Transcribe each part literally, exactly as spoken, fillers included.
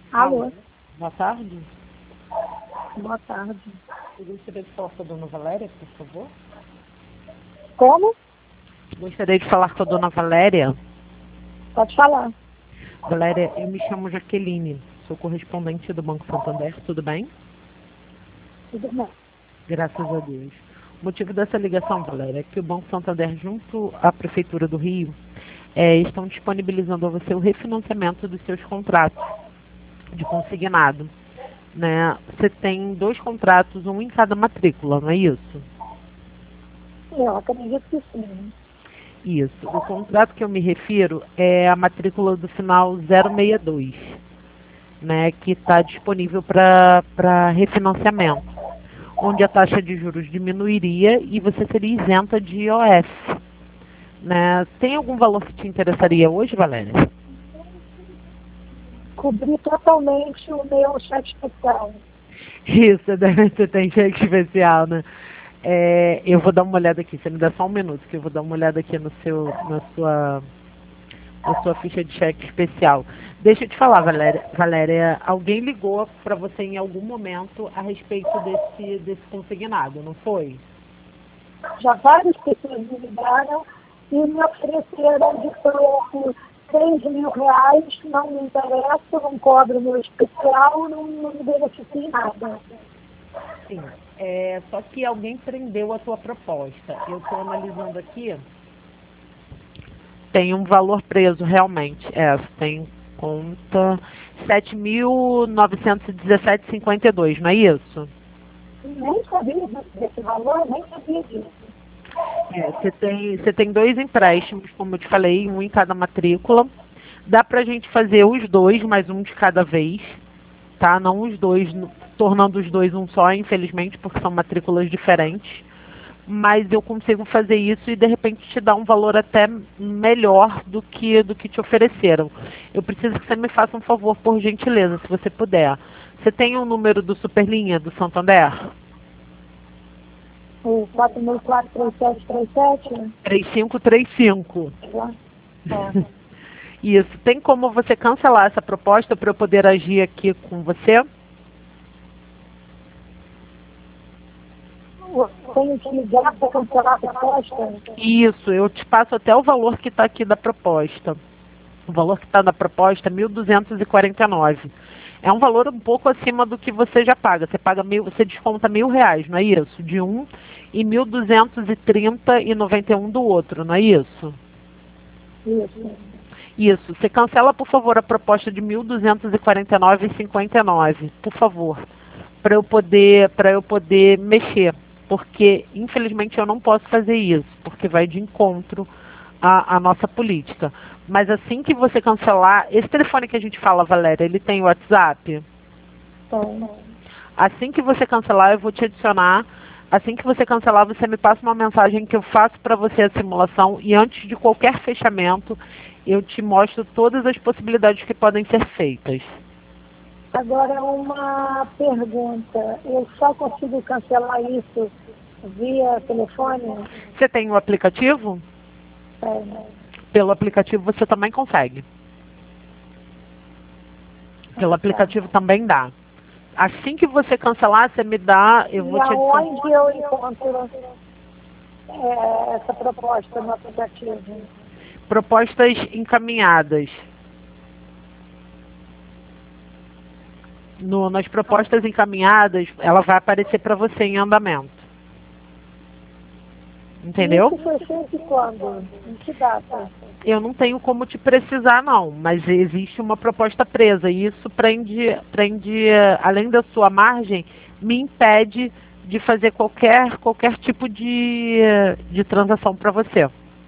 Alô, Boa tarde. boa tarde. Eu gostaria de falar com a dona Valéria, por favor. Como? Gostaria de falar com a dona Valéria. Pode falar. Valéria, eu me chamo Jaqueline, sou correspondente do Banco Santander, tudo bem? Tudo bem. Graças a Deus. O motivo dessa ligação, Valéria, é que o Banco Santander, junto à Prefeitura do Rio, é, estão disponibilizando a você o refinanciamento dos seus contratos de consignado. Né? Você tem dois contratos, um em cada matrícula, não é isso? Eu acredito que sim. Isso. O contrato que eu me refiro é a matrícula do final zero seis dois, né, que está disponível para refinanciamento, onde a taxa de juros diminuiria e você seria isenta de I O F. Né? Tem algum valor que te interessaria hoje, Valéria? Cobri totalmente o meu cheque especial. Isso, você tem cheque especial, né? É, eu vou dar uma olhada aqui, você me dá só um minuto, que eu vou dar uma olhada aqui no seu, na sua, na sua ficha de cheque especial. Deixa eu te falar, Valéria, Valéria, alguém ligou para você em algum momento a respeito desse, desse consignado, não foi? Já várias pessoas me ligaram e me ofereceram de troco três mil reais, não me interessa, não cobro o meu especial, não, não me beneficio em nada. Sim, é, só que alguém prendeu a tua proposta. Eu estou analisando aqui. Tem um valor preso, realmente. É, tem conta sete mil novecentos e dezessete vírgula cinquenta e dois, não é isso? Nem sabia desse valor, nem sabia disso. É, você tem, você tem dois empréstimos, como eu te falei, um em cada matrícula. Dá pra gente fazer os dois, mais um de cada vez, tá? Não os dois, no- tornando os dois um só, infelizmente, porque são matrículas diferentes. Mas eu consigo fazer isso e de repente te dar um valor até melhor do que do que te ofereceram. Eu preciso que você me faça um favor, por gentileza, se você puder. Você tem o número do Superlinha do Santander? O quatro mil quatrocentos e trinta e sete trinta e sete, três cinco três cinco. né? É. Isso. Tem como você cancelar essa proposta para eu poder agir aqui com você? Eu tenho que ligar para cancelar a proposta. Isso. Eu te passo até o valor que está aqui da proposta. O valor que está na proposta é mil duzentos e quarenta e nove. É um valor um pouco acima do que você já paga. Você paga mil, você desconta mil reais, não é isso? De um e mil duzentos e trinta e noventa e um do outro, não é isso? Isso. Isso. Você cancela, por favor, a proposta de mil duzentos e quarenta e nove e cinquenta e nove, por favor, para eu poder, para eu poder mexer, porque infelizmente eu não posso fazer isso, porque vai de encontro à, à nossa política. Mas assim que você cancelar, esse telefone que a gente fala, Valéria, ele tem WhatsApp? Então, Assim que você cancelar, eu vou te adicionar. Assim que você cancelar, você me passa uma mensagem que eu faço para você a simulação e antes de qualquer fechamento, eu te mostro todas as possibilidades que podem ser feitas. agora uma pergunta. Eu só consigo cancelar isso via telefone? Você tem o aplicativo? É, Pelo aplicativo você também consegue. Pelo aplicativo também dá. Assim que você cancelar, você me dá, eu e vou te adicionar. aonde eu encontro é, essa proposta no aplicativo? Propostas encaminhadas. No, nas propostas encaminhadas, ela vai aparecer para você em andamento. Entendeu? Isso foi feito quando? Em que data? Eu não tenho como te precisar, não, mas existe uma proposta presa e isso prende, prende, além da sua margem, me impede de fazer qualquer, qualquer tipo de, de transação para você.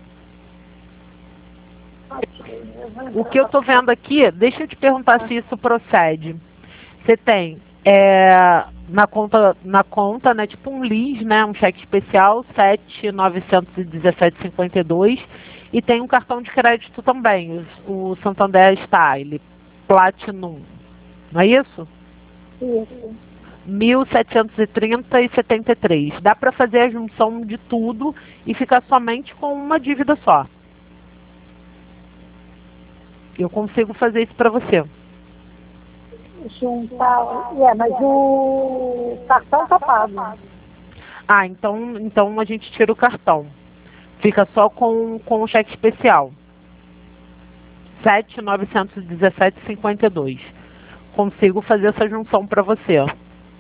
O que eu estou vendo aqui, deixa eu te perguntar se isso procede. Você tem é, na conta, na conta, né, tipo um L I S, né, um cheque especial, sete mil novecentos e dezessete vírgula cinquenta e dois, e tem um cartão de crédito também, o, o Santander Style Platinum, não é isso? Isso. mil setecentos e trinta e setenta e três. Dá para fazer a junção de tudo e ficar somente com uma dívida só. Eu consigo fazer isso para você. juntar. É, mas o cartão tá pago. Ah, então, então a gente tira o cartão. Fica só com, com o cheque especial. sete mil novecentos e dezessete vírgula cinquenta e dois. Consigo fazer essa junção para você. Ah,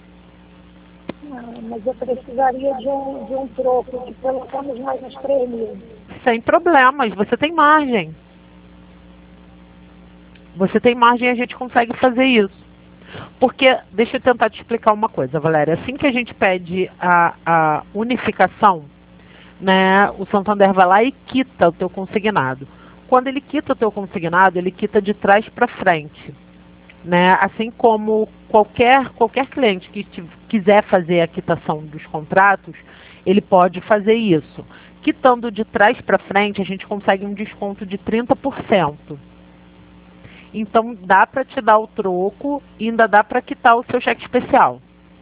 mas eu precisaria de um, de um troco de pelo menos mais uns três mil. Sem problemas, você tem margem. Você tem margem e a gente consegue fazer isso. Porque, deixa eu tentar te explicar uma coisa, Valéria. Assim que a gente pede a, a unificação, né, o Santander vai lá e quita o teu consignado. Quando ele quita o teu consignado, ele quita de trás para frente. Né? Assim como qualquer, qualquer cliente que te, quiser fazer a quitação dos contratos, ele pode fazer isso. Quitando de trás para frente, a gente consegue um desconto de trinta por cento. Então, dá para te dar o troco e ainda dá para quitar o seu cheque especial.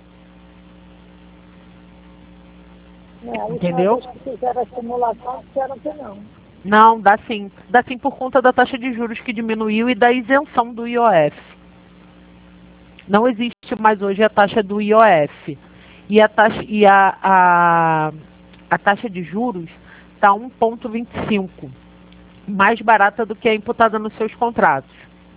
É, a Entendeu? última vez que fizeram a simulação, disseram que não. Não, dá sim. Dá sim por conta da taxa de juros que diminuiu e da isenção do I O F. Não existe mais hoje a taxa do I O F. E a taxa, e a, a, a taxa de juros está um vírgula vinte e cinco. Mais barata do que a imputada nos seus contratos.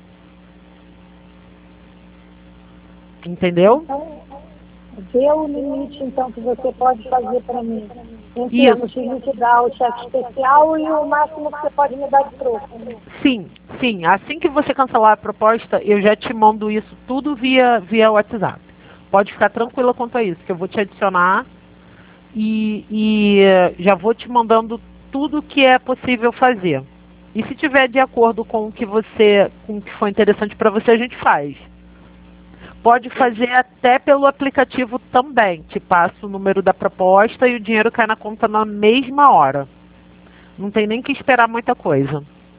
Entendeu? Então, vê o limite, então, que você pode fazer para mim. Em termos de liquidar o cheque especial e o máximo que você pode me dar de troco. Sim, sim. Assim que você cancelar a proposta, eu já te mando isso tudo via, via WhatsApp. Pode ficar tranquila quanto a isso, que eu vou te adicionar e, e já vou te mandando tudo que é possível fazer. E se tiver de acordo com o que você, com o que for interessante para você, a gente faz. Pode fazer até pelo aplicativo também. Te passo o número da proposta e o dinheiro cai na conta na mesma hora. Não tem nem que esperar muita coisa.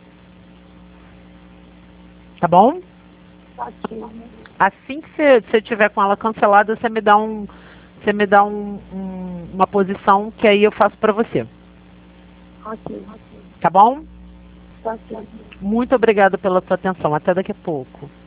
Tá bom? Assim que você, você tiver com ela cancelada, você me dá um, você me dá um, um, uma posição que aí eu faço para você. Ok. Tá bom? Tá ok. Muito obrigada pela sua atenção. Até daqui a pouco.